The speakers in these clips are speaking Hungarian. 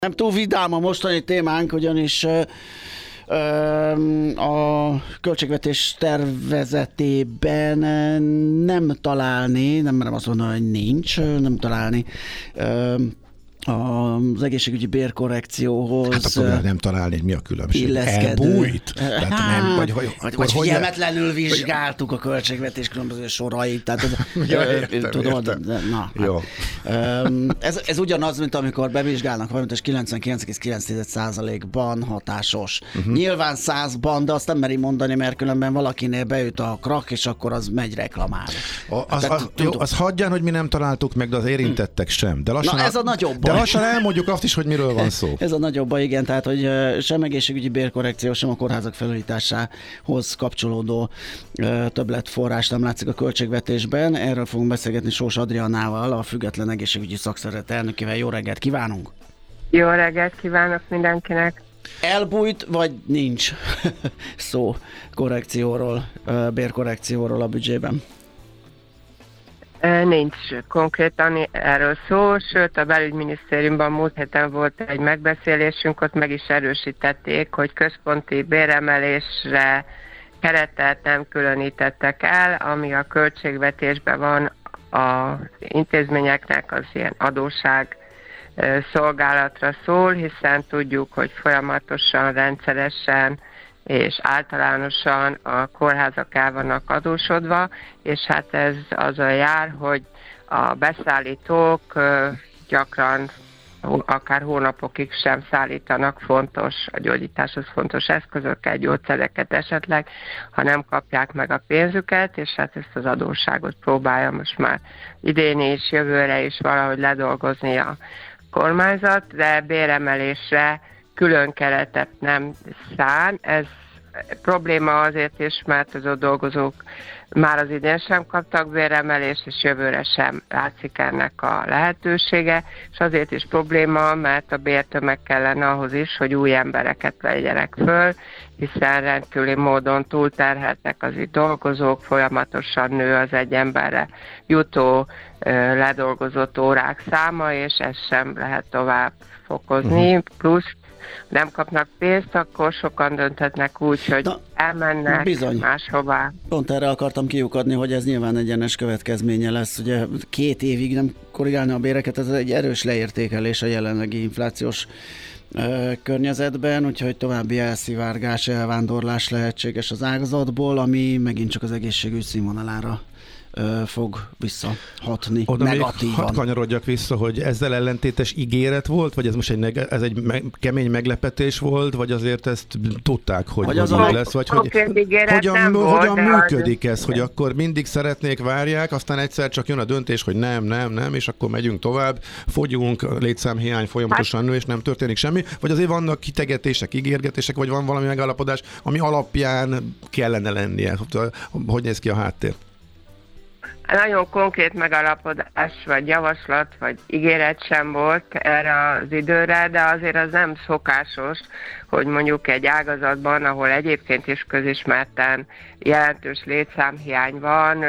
Nem túl vidám a mostani témánk, ugyanis a költségvetés tervezetében nem találni, nem merem azt mondani, hogy nincs, nem találni az egészségügyi bérkorrekcióhoz. Hát akkor nem találni, mi a különbség? Illeszkedő. Elbújt? Tehát nem, vagy figyelmetlenül vizsgáltuk a költségvetés különböző sorait. Tehát tudom, na. Jó. Ez ugyanaz, mint amikor bevizsgálnak valamit, és 99,9%-ban hatásos. Nyilván 100-ban, de azt nem meri mondani, mert különben valakinél beüt a krak, és akkor az megy reklamálni. Az hagyján, hogy mi nem találtuk meg, de az érintettek sem. De lassan, ez a nagyobb baj. De lassan elmondjuk azt is, hogy miről van szó. Ez a nagyobb baj, igen, tehát hogy sem egészségügyi bérkorrekció, sem a kórházak felújításához kapcsolódó többletforrás nem látszik a költségvetésben. Erről fogunk beszélgetni Sós Adriannával, a Független Egészségügyi Szakszervezet elnökével. Jó reggelt kívánunk! Jó reggelt kívánok mindenkinek! Elbújt, vagy nincs szó korrekcióról, bérkorrekcióról a büdzsében? Nincs konkrétan erről szó, sőt a belügyminisztériumban múlt héten volt egy megbeszélésünk, ott meg is erősítették, hogy központi béremelésre keretet nem különítettek el, ami a költségvetésben van az intézményeknek az ilyen adósság szolgálatra szól, hiszen tudjuk, hogy folyamatosan, rendszeresen és általánosan a kórházak el vannak adósodva, és hát ez azzal jár, hogy a beszállítók gyakran akár hónapokig sem szállítanak a gyógyításhoz fontos eszközöket, gyógyszereket esetleg, ha nem kapják meg a pénzüket, és hát ezt az adósságot próbálja most már idén is, jövőre is valahogy ledolgozni a kormányzat, de béremelésre külön keretet nem szán. Ez probléma azért is, mert az ott dolgozók már az idén sem kaptak béremelést, és jövőre sem látszik ennek a lehetősége, és azért is probléma, mert a bértömeg kellene ahhoz is, hogy új embereket vegyenek föl, hiszen rendkívüli módon túlterheltek az itt dolgozók, folyamatosan nő az egy emberre jutó ledolgozott órák száma, és ezt sem lehet tovább fokozni, plusz nem kapnak pénzt, akkor sokan dönthetnek úgy, hogy elmennek máshová. Pont erre akartam kiukadni, hogy ez nyilván egyenes következménye lesz. Ugye 2 évig nem korrigálni a béreket, ez egy erős leértékelés a jelenlegi inflációs környezetben, úgyhogy további elszivárgás, elvándorlás lehetséges az ágazatból, ami megint csak az egészségügy színvonalára fog visszahatni negatívan. Hadd kanyarodjak vissza, hogy ezzel ellentétes ígéret volt, vagy ez most egy kemény meglepetés volt, vagy azért ezt tudták, hogy az lesz, vagy hogyan működik ez, hogy akkor mindig szeretnék, várják, aztán egyszer csak jön a döntés, hogy nem, és akkor megyünk tovább, fogyunk, létszámhiány folyamatosan nő, és nem történik semmi, vagy azért vannak kitegetések, ígérgetések, vagy van valami megállapodás, ami alapján kellene lennie. Hogy néz ki a háttér? Nagyon konkrét megalapodás, vagy javaslat, vagy ígéret sem volt erre az időre, de azért az nem szokásos, hogy mondjuk egy ágazatban, ahol egyébként is közismerten jelentős létszámhiány van,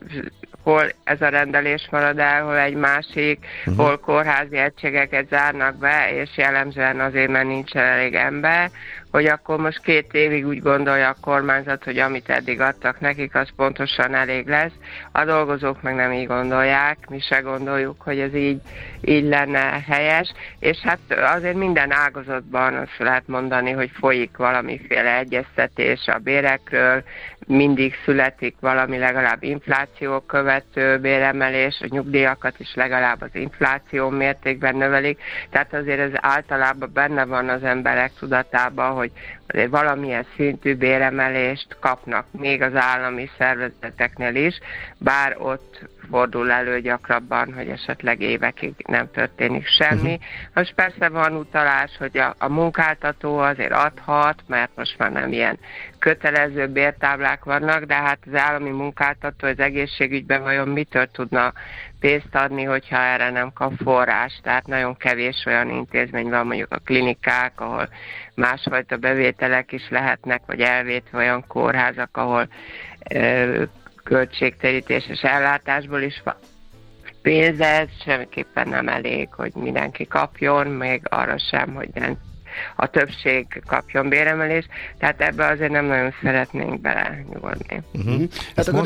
hol ez a rendelés marad el, hol egy másik, hol kórházi egységeket zárnak be, és jellemzően azért, mert nincs elég ember, hogy akkor most 2 évig úgy gondolja a kormányzat, hogy amit eddig adtak nekik, az pontosan elég lesz. A dolgozók meg nem így gondolják, mi se gondoljuk, hogy ez így lenne helyes, és hát azért minden ágazatban azt lehet mondani, hogy folyik valamiféle egyeztetés a bérekről, mindig születik valami legalább infláció követő béremelés, a nyugdíjakat is legalább az infláció mértékben növelik, tehát azért ez általában benne van az emberek tudatában, hogy azért valamilyen szintű béremelést kapnak még az állami szervezeteknél is, bár ott fordul elő gyakrabban, hogy esetleg évekig nem történik semmi. Most persze van utalás, hogy a munkáltató azért adhat, mert most már nem ilyen kötelező bértáblák vannak, de hát az állami munkáltató az egészségügyben vajon mitől tudna pénzt adni, hogyha erre nem kap forrás. Tehát nagyon kevés olyan intézmény van, mondjuk a klinikák, ahol másfajta bevételek is lehetnek, vagy elvétve olyan kórházak, ahol költségterítéses ellátásból is pénz, de ez semmiképpen nem elég, hogy mindenki kapjon, még arra sem, hogy a többség kapjon béremelést, tehát ebbe azért nem nagyon szeretnénk belenyugodni. Hát akkor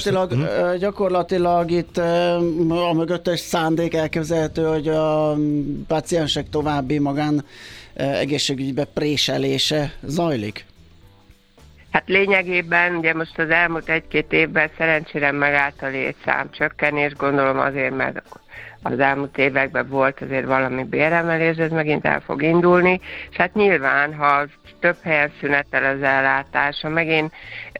gyakorlatilag itt a mögöttes szándék elképzelhető, hogy a páciensek további magán egészségügybe préselése zajlik? Hát lényegében ugye most az elmúlt 1-2 évben szerencsére megállt a létszámcsökkenés, gondolom azért, mert az elmúlt években volt azért valami béremelés, ez megint el fog indulni, és hát nyilván, ha több helyen szünetel az ellátás, ha megint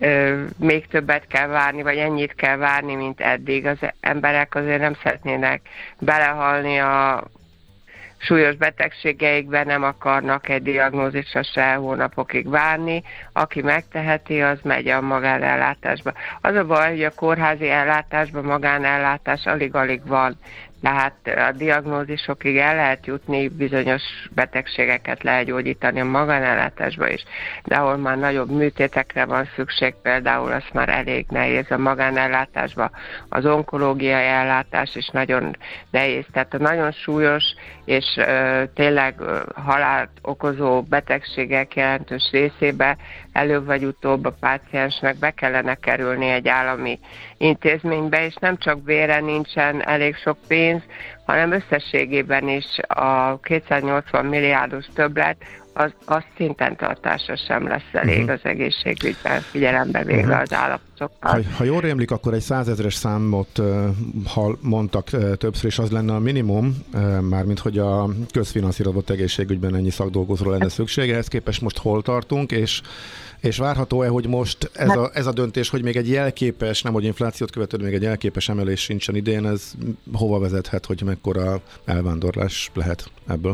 még többet kell várni, vagy ennyit kell várni, mint eddig, az emberek azért nem szeretnének belehalni a súlyos betegségeikben, nem akarnak egy diagnózisra se hónapokig várni. Aki megteheti, az megy a magánellátásba. Az a baj, hogy a kórházi ellátásban magánellátás alig-alig van. Tehát a diagnózisokig el lehet jutni, bizonyos betegségeket lehet gyógyítani a magánellátásba is, de ahol már nagyobb műtétekre van szükség, például az már elég nehéz a magánellátásba. Az onkológiai ellátás is nagyon nehéz, tehát a nagyon súlyos és tényleg halált okozó betegségek jelentős részébe előbb vagy utóbb a páciensnek be kellene kerülni egy állami intézménybe, és nem csak bére nincsen elég sok pénz, hanem összességében is a 280 milliárdos többlet, az szinten tartásra sem lesz elég az egészségügyben, figyelembe véve az állapotokat. Ha jól rémlik, akkor egy 100 000-es számot mondtak többször, és az lenne a minimum, mármint hogy a közfinanszírozott egészségügyben ennyi szakdolgozóra lenne szükség. Ehhez képest most hol tartunk, és várható-e, hogy most ez a döntés, hogy még egy jelképes, nem hogy inflációt követően, még egy jelképes emelés sincsen idén, ez hova vezethet, hogy mekkora elvándorlás lehet ebből?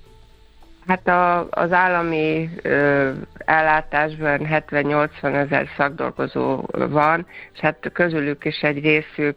Hát az állami ellátásban 70-80 ezer szakdolgozó van, és hát közülük is egy részük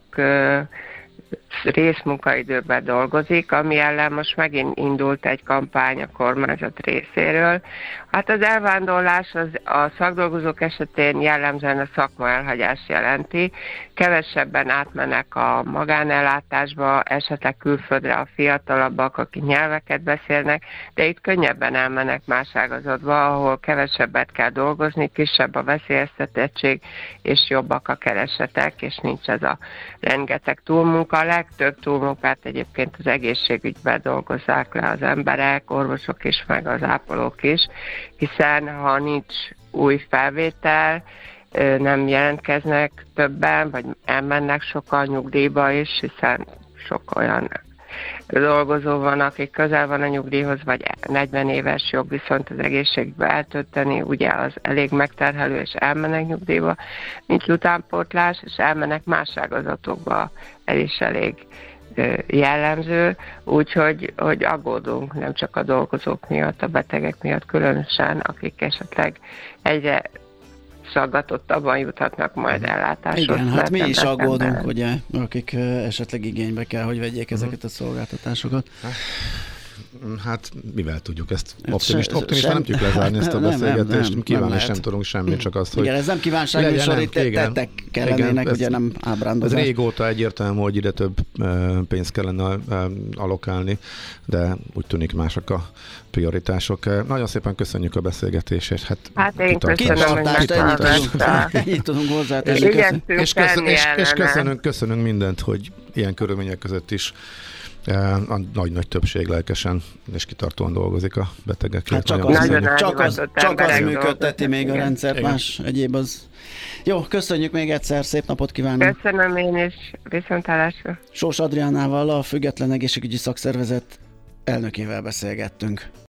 részmunkaidőben dolgozik, ami ellen most megint indult egy kampány a kormányzat részéről. Hát az elvándorlás a szakdolgozók esetén jellemzően a szakma elhagyás jelenti. Kevesebben átmennek a magánellátásba, esetleg külföldre a fiatalabbak, akik nyelveket beszélnek, de itt könnyebben elmennek más ágazatba, ahol kevesebbet kell dolgozni, kisebb a veszélyeztetettség, és jobbak a keresetek, és nincs ez a rengeteg túlmunka. A legtöbb túlmunkát egyébként az egészségügyben dolgozzák le az emberek, orvosok is, meg az ápolók is, hiszen ha nincs új felvétel, nem jelentkeznek többen, vagy elmennek sokan nyugdíjba is, hiszen sok olyan dolgozó van, akik közel van a nyugdíjhoz, vagy 40 éves, jobb viszont az egészségbe eltölteni, ugye az elég megterhelő, és elmennek nyugdíjba, nincs utánpótlás, és elmennek más ágazatokba, ez is elég jellemző, úgyhogy aggódunk nem csak a dolgozók miatt, a betegek miatt különösen, akik esetleg egyre szaggatottabban juthatnak majd ellátáshoz. Igen, hát mi is aggódunk, ugye, akik esetleg igénybe kell, hogy vegyék ezeket a szolgáltatásokat. Hát mivel tudjuk ezt optimista nem tudjuk lezárni ezt a beszélgetést, kívánni sem tudunk semmit, csak azt, hogy... Igen, ez nem kívánság, és itt tettek kellenének, ugye nem ábrándozás. Ez régóta egyértelmű, hogy ide több pénzt kellene allokálni, de úgy tűnik mások a prioritások. Nagyon szépen köszönjük a beszélgetését. Hát én köszönöm, hogy így tudunk hozzátenni. És köszönünk mindent, hogy ilyen körülmények között is a nagy többség lelkesen és kitartóan dolgozik a betegekért. Hát csak az működteti még a rendszert, más egyéb az. Jó, köszönjük még egyszer, szép napot kívánunk! Köszönöm én is, viszontlátásra! Sós Adriánával, a Független Egészségügyi Szakszervezet elnökével beszélgettünk.